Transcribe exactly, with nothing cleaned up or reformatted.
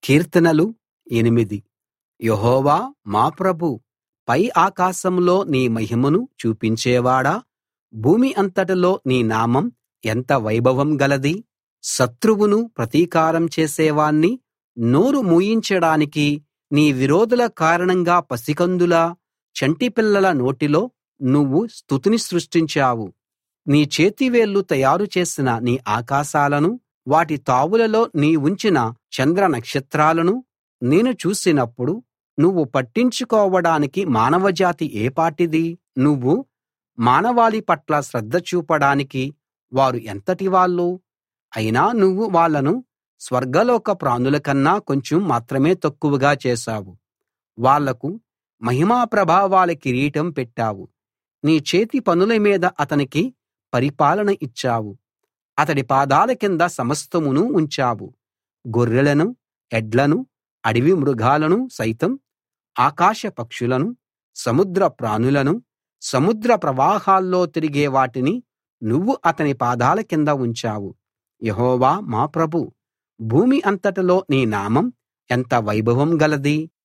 కీర్తనలు ఎనిమిది. యెహోవా మా ప్రభూ, పై ఆకాశంలో నీ మహిమను చూపించేవాడా, భూమి అంతటిలో నీ నామం ఎంత వైభవం గలది! శత్రువును ప్రతీకారం చేసేవాణ్ణి నోరు మూయించడానికి నీ విరోధుల కారణంగా పసికందుల, చంటిపిల్లల నోటిలో నువ్వు స్తుతిని సృష్టించావు. నీ చేతివేళ్లు తయారు చేసిన నీ ఆకాశాలను, వాటి తావులలో నీ ఉంచిన చంద్ర నక్షత్రాలను నేను చూసినప్పుడు, నువ్వు పట్టించుకోవడానికి మానవజాతి ఏ పాటిది? నువ్వు మానవాళి పట్ల శ్రద్ధ చూపడానికి వారు ఎంతటి వాళ్ళు? అయినా నువ్వు వాళ్ళను స్వర్గలోక ప్రాణులకన్నా కొంచెం మాత్రమే తక్కువగా చేశావు. వాళ్లకు మహిమా ప్రభావాల కిరీటం పెట్టావు. నీ చేతి పనుల మీద అతనికి పరిపాలన ఇచ్చావు. అతడి పాదాల కింద సమస్తమును ఉంచావు. గొర్రెలను, ఎడ్లను, అడవి మృగాలను సైతం, ఆకాశ పక్షులను, సముద్ర ప్రాణులను, సముద్ర ప్రవాహాల్లో తిరిగే వాటిని నువ్వు అతని పాదాల కింద ఉంచావు. యెహోవా మా ప్రభూ, భూమి అంతటిలో నీ నామం ఎంత వైభవం గలది!